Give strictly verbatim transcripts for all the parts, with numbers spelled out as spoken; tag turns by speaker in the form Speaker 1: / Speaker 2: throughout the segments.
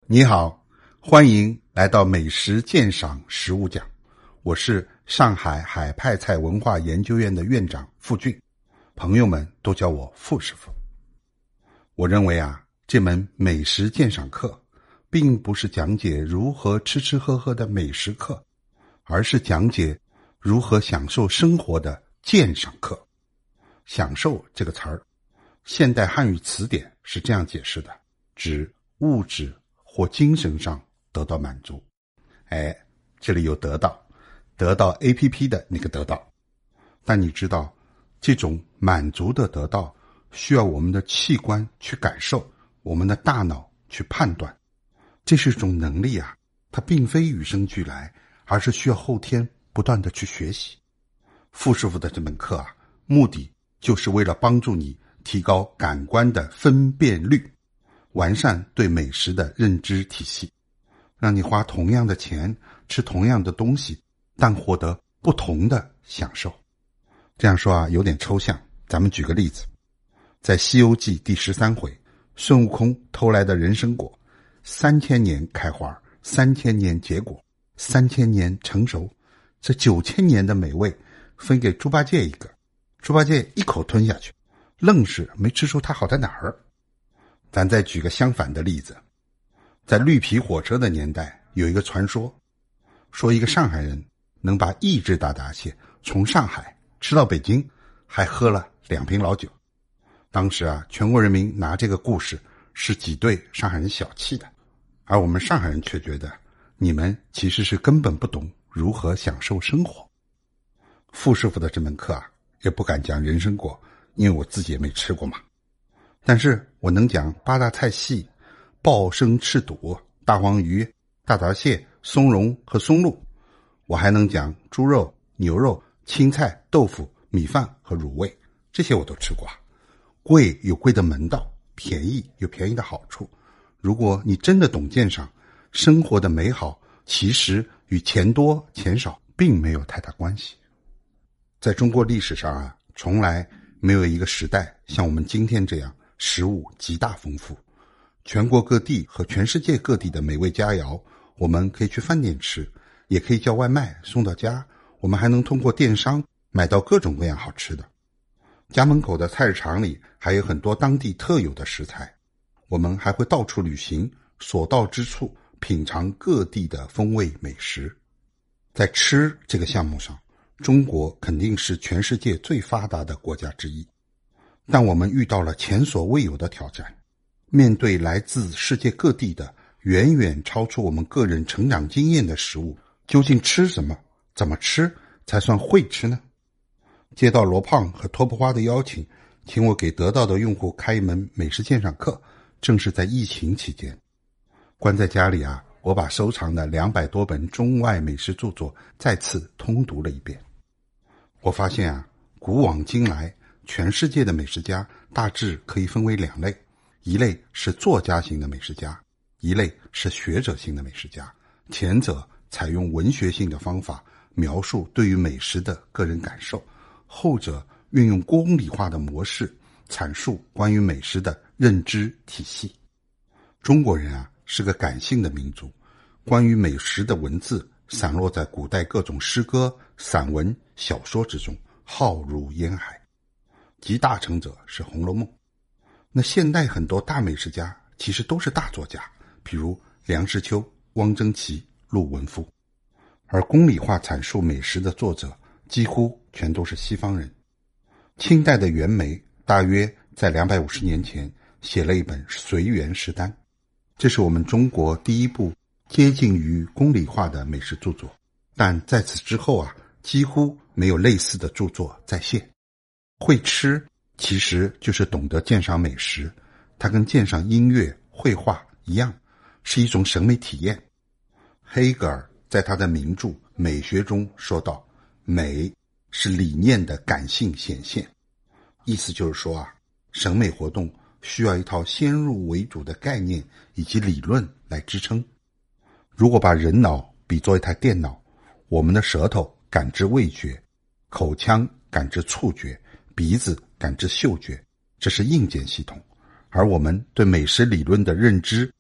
Speaker 1: 你好，欢迎来到美食鉴赏食物讲，我是上海海派菜文化研究院的院长傅俊，朋友们都叫我傅师傅。我认为啊，这门美食鉴赏课并不是讲解如何吃吃喝喝的美食课，而是讲解如何享受生活的鉴赏课。享受这个词儿，现代汉语词典是这样解释的，指物质或精神上得到满足。哎，这里有得到，得到 A P P 的那个得到。但你知道，这种满足的得到需要我们的器官去感受，我们的大脑去判断。这是一种能力啊，它并非与生俱来，而是需要后天不断的去学习。傅师傅的这门课啊，目的就是为了帮助你提高感官的分辨率，完善对美食的认知体系，让你花同样的钱吃同样的东西，但获得不同的享受。这样说啊，有点抽象，咱们举个例子。在《西游记》第十三回，孙悟空偷来的人参果，三千年开花，三千年结果，三千年成熟，这九千年的美味分给猪八戒一个，猪八戒一口吞下去，愣是没吃出它好在哪儿。咱再举个相反的例子，在绿皮火车的年代，有一个传说，说一个上海人能把一只大闸蟹从上海吃到北京，还喝了两瓶老酒。当时啊，全国人民拿这个故事是挤兑上海人小气的，而我们上海人却觉得你们其实是根本不懂如何享受生活。傅师傅的这门课啊，也不敢讲人参果，因为我自己也没吃过嘛。但是我能讲八大菜系：鲍生翅肚、大黄鱼、大闸蟹、松茸和松露。我还能讲猪肉、牛肉、青菜、豆腐、米饭和卤味，这些我都吃过啊。贵有贵的门道，便宜有便宜的好处。如果你真的懂鉴赏，生活的美好其实与钱多钱少并没有太大关系。在中国历史上啊，从来没有一个时代像我们今天这样食物极大丰富，全国各地和全世界各地的美味佳肴，我们可以去饭店吃，也可以叫外卖送到家，我们还能通过电商买到各种各样好吃的。家门口的菜市场里还有很多当地特有的食材，我们还会到处旅行，所到之处品尝各地的风味美食。在吃这个项目上，中国肯定是全世界最发达的国家之一。但我们遇到了前所未有的挑战，面对来自世界各地的远远超出我们个人成长经验的食物，究竟吃什么，怎么吃才算会吃呢？接到罗胖和托布花的邀请，请我给得到的用户开一门美食鉴赏课，正是在疫情期间。关在家里啊，我把收藏的两百多本中外美食著作再次通读了一遍。我发现啊，古往今来全世界的美食家大致可以分为两类，一类是作家型的美食家，一类是学者型的美食家。前者采用文学性的方法描述对于美食的个人感受，后者运用公理化的模式阐述关于美食的认知体系。中国人啊，是个感性的民族，关于美食的文字散落在古代各种诗歌、散文、小说之中，浩如烟海。集大成者是《红楼梦》。那现代很多大美食家其实都是大作家，比如梁实秋、汪曾祺、陆文夫。而公理化阐述美食的作者几乎全都是西方人。清代的袁枚大约在两百五十年前写了一本《随园食单》，这是我们中国第一部接近于公理化的美食著作，但在此之后啊，几乎没有类似的著作再现。会吃其实就是懂得鉴赏美食，它跟鉴赏音乐、绘画一样，是一种审美体验。黑格尔在他的名著《美学》中说道，美是理念的感性显现。意思就是说啊，审美活动需要一套先入为主的概念以及理论来支撑。如果把人脑比作一台电脑，我们的舌头感知味觉，口腔感知触觉，鼻子感知嗅觉，这是硬件系统。而我们对美食理论的认知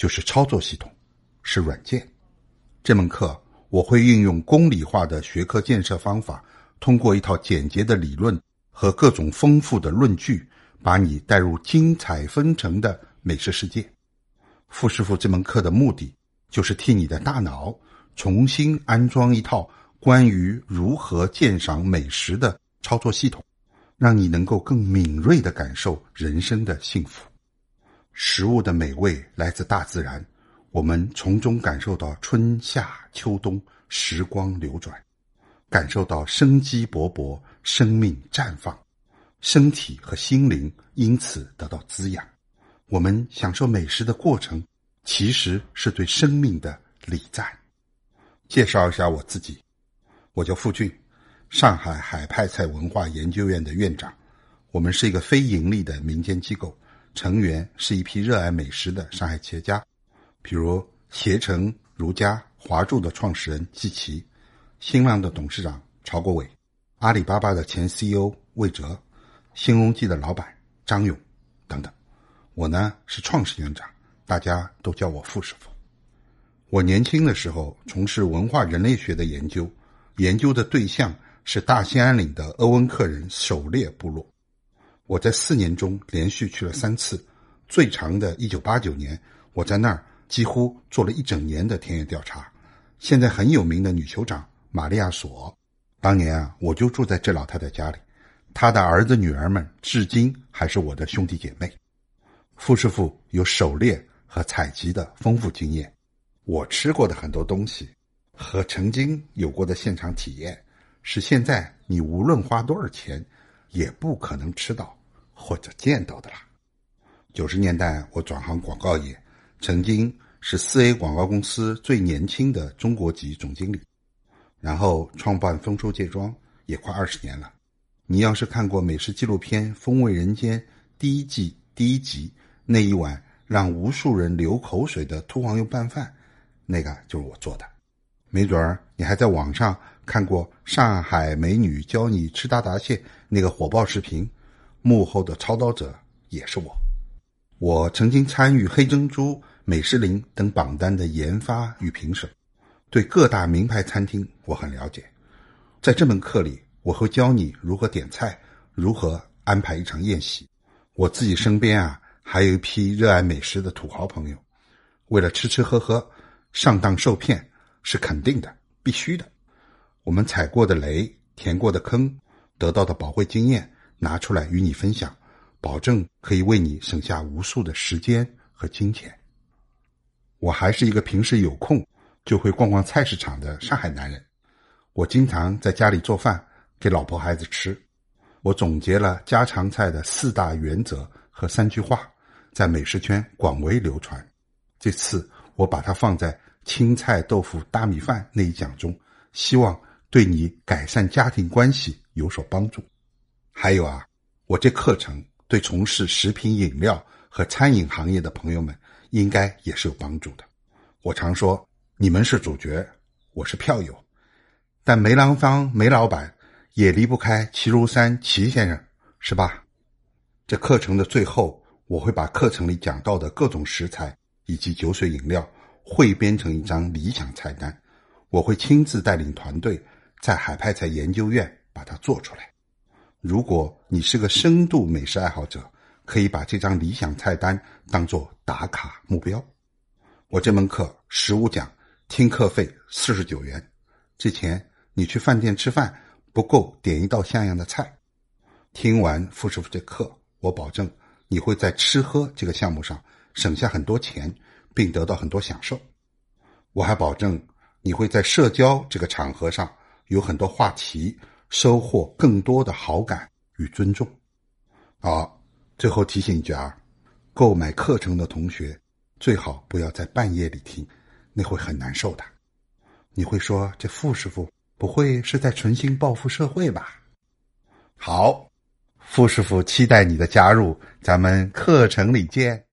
Speaker 1: 就是操作系统，是软件。这门课我会运用公理化的学科建设方法，通过一套简洁的理论和各种丰富的论据，把你带入精彩纷呈的美食世界。傅师傅这门课的目的，就是替你的大脑重新安装一套关于如何鉴赏美食的操作系统，让你能够更敏锐地感受人生的幸福。食物的美味来自大自然，我们从中感受到春夏秋冬时光流转，感受到生机勃勃，生命绽放，身体和心灵因此得到滋养。我们享受美食的过程，其实是对生命的礼赞。介绍一下我自己，我叫傅俊，上海海派菜文化研究院的院长。我们是一个非盈利的民间机构，成员是一批热爱美食的上海企业家，比如携程、如家、华住的创始人季琦，新浪的董事长曹国伟，阿里巴巴的前 C E O 魏哲，新荣记的老板张勇等等。我呢是创始院长，大家都叫我傅师傅。我年轻的时候从事文化人类学的研究，研究的对象是大兴安岭的鄂温克人狩猎部落。我在四年中连续去了三次，最长的一九八九年，我在那儿几乎做了一整年的田野调查。现在很有名的女酋长玛利亚索，当年啊，我就住在这老太太家里，她的儿子女儿们至今还是我的兄弟姐妹。傅师傅有狩猎和采集的丰富经验，我吃过的很多东西和曾经有过的现场体验，是现在你无论花多少钱也不可能吃到或者见到的啦。九十年代我转行广告业，曾经是 四 A 广告公司最年轻的中国籍总经理，然后创办丰收芥庄也快二十年了。你要是看过美食纪录片《风味人间》第一季第一集，那一碗让无数人流口水的秃黄油拌饭，那个就是我做的。没准儿你还在网上看过上海美女教你吃大闸蟹那个火爆视频，幕后的操刀者也是我。我曾经参与黑珍珠、美食林等榜单的研发与评审，对各大名牌餐厅我很了解。在这门课里，我会教你如何点菜，如何安排一场宴席。我自己身边啊，还有一批热爱美食的土豪朋友，为了吃吃喝喝，上当受骗是肯定的，必须的。我们踩过的雷，填过的坑，得到的宝贵经验，拿出来与你分享，保证可以为你省下无数的时间和金钱。我还是一个平时有空就会逛逛菜市场的上海男人，我经常在家里做饭给老婆孩子吃。我总结了家常菜的四大原则和三句话，在美食圈广为流传。这次我把它放在青菜豆腐大米饭那一讲中，希望对你改善家庭关系有所帮助。还有啊，我这课程对从事食品饮料和餐饮行业的朋友们应该也是有帮助的。我常说，你们是主角，我是票友，但梅兰芳梅老板也离不开齐如山齐先生，是吧？这课程的最后，我会把课程里讲到的各种食材以及酒水饮料汇编成一张理想菜单，我会亲自带领团队在海派菜研究院把它做出来。如果你是个深度美食爱好者，可以把这张理想菜单当作打卡目标。我这门课十五讲，听课费四十九元，这钱你去饭店吃饭不够点一道像样的菜。听完傅师傅这课，我保证你会在吃喝这个项目上省下很多钱，并得到很多享受。我还保证你会在社交这个场合上有很多话题，收获更多的好感与尊重。好，最后提醒一句啊，购买课程的同学最好不要在半夜里听，那会很难受的。你会说，这傅师傅不会是在存心报复社会吧？好，傅师傅期待你的加入，咱们课程里见。